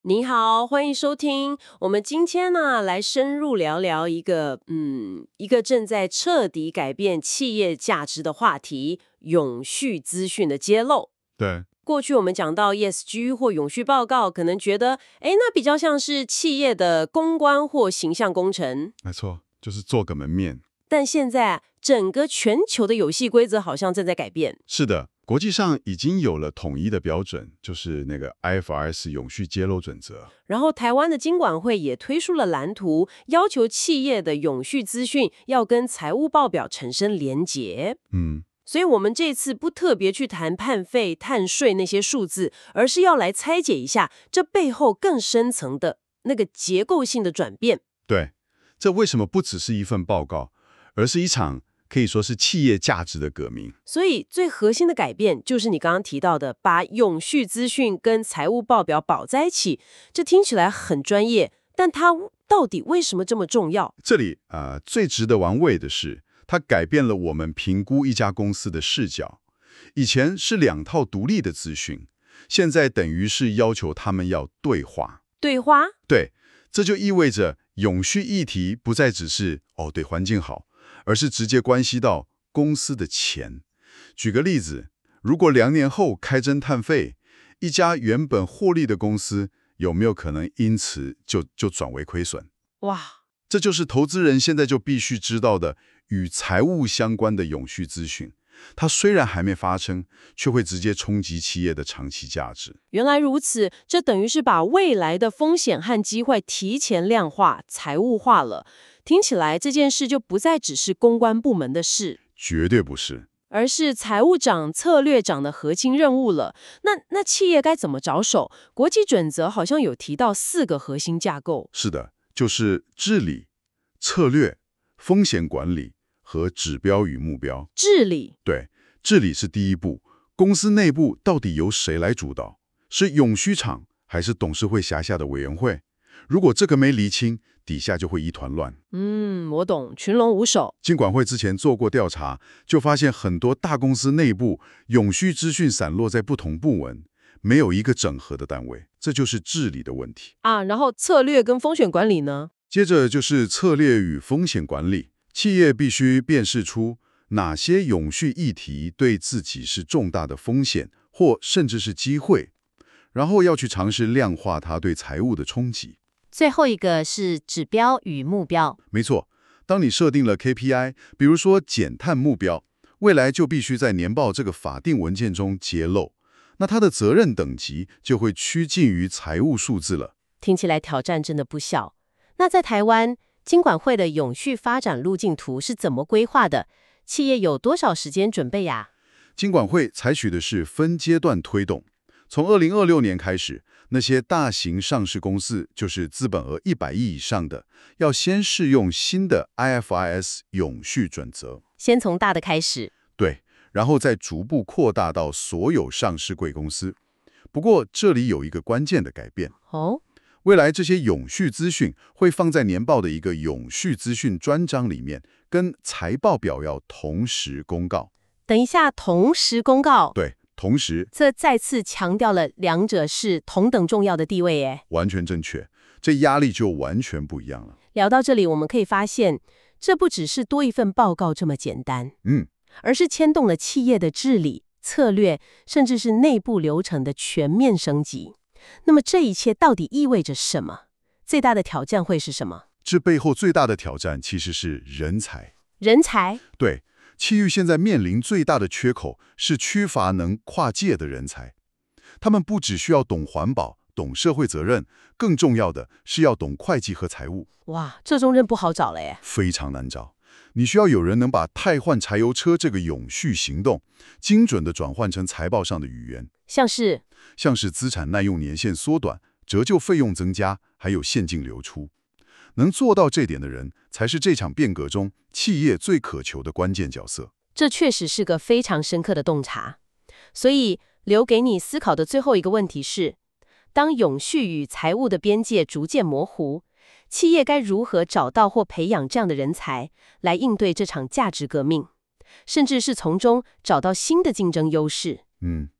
你好，欢迎收听。我们今天呢，来深入聊聊一个正在彻底改变企业价值的话题——永续资讯的揭露。 对， 过去我们讲到 ESG 或永续报告，可能觉得，那比较像是企业的公关或形象工程。 没错，就是做个门面。 但现在整个全球的游戏规则好像正在改变。 是的，国际上已经有了统一的标准，就是那个 IFRS 永续揭露准则。 然后台湾的金管会也推出了蓝图，要求企业的永续资讯要跟财务报表产生连结。所以我们这次不特别去谈碳费、碳税那些数字，而是要来拆解一下这背后更深层的那个结构性的转变。 对，这为什么不只是一份报告，而是一场可以说是企业价值的革命？ 所以最核心的改变就是你刚刚提到的，把永续资讯跟财务报表绑在一起。这听起来很专业，但它到底为什么这么重要？ 这里最值得玩味的是，它改变了我们评估一家公司的视角。以前是两套独立的资讯，现在等于是要求他们要对话。 对话？ 对，这就意味着永续议题不再只是对环境好，而是直接关系到公司的钱。举个例子，如果2年后开征碳费，一家原本获利的公司有没有可能因此就转为亏损？ 哇， 这就是投资人现在就必须知道的与财务相关的永续资讯。它虽然还没发生，却会直接冲击企业的长期价值。 原来如此，这等于是把未来的风险和机会提前量化、财务化了。听起来这件事就不再只是公关部门的事， 绝对不是， 而是财务长、策略长的核心任务了。那企业该怎么着手？国际准则好像有提到4个核心架构。 是的，就是治理、策略、风险管理和指标与目标。 治理， 对，治理是第一步，公司内部到底由谁来主导？是永续场还是董事会辖下的委员会？如果这个没厘清，底下就会一团乱。 我懂，群龙无首。 金管会之前做过调查，就发现很多大公司内部永续资讯散落在不同部门，没有一个整合的单位，这就是治理的问题啊。然后策略跟风险管理呢？ 接着就是策略与风险管理，企业必须辨识出哪些永续议题对自己是重大的风险，或甚至是机会，然后要去尝试量化它对财务的冲击。 最后一个是指标与目标。 没错，当你设定了 KPI， 比如说减碳目标，未来就必须在年报这个法定文件中揭露，那它的责任等级就会趋近于财务数字了。 听起来挑战真的不小。那在台湾，金管会的永续发展路径图是怎么规划的？企业有多少时间准备呀？ 金管会采取的是分阶段推动，从2026年开始，那些大型上市公司，就是资本额100亿以上的，要先试用新的 IFRS 永续准则。 先从大的开始。 对，然后再逐步扩大到所有上市贵公司。不过这里有一个关键的改变。未来这些永续资讯会放在年报的一个永续资讯专章里面，跟财报表要同时公告。 等一下，同时公告？ 对，同时。 这再次强调了两者是同等重要的地位耶。 完全正确，这压力就完全不一样了。 聊到这里，我们可以发现，这不只是多一份报告这么简单，而是牵动了企业的治理、策略，甚至是内部流程的全面升级。那么这一切到底意味着什么？最大的挑战会是什么？ 这背后最大的挑战其实是人才。 人才？ 对，企业现在面临最大的缺口是缺乏能跨界的人才。他们不只需要懂环保、懂社会责任，更重要的是要懂会计和财务。 哇，这种人不好找了耶。 非常难找。你需要有人能把汰换柴油车这个永续行动，精准地转换成财报上的语言。像是资产耐用年限缩短、折旧费用增加，还有现金流出。能做到这点的人，才是这场变革中企业最渴求的关键角色。 这确实是个非常深刻的洞察。所以留给你思考的最后一个问题是，当永续与财务的边界逐渐模糊，企业该如何找到或培养这样的人才，来应对这场价值革命，甚至是从中找到新的竞争优势？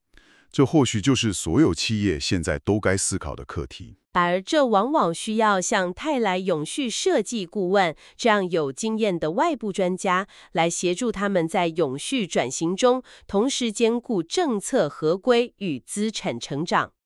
这或许就是所有企业现在都该思考的课题。 而这往往需要像泰来永续设计顾问这样有经验的外部专家来协助他们在永续转型中同时兼顾政策合规与资产成长。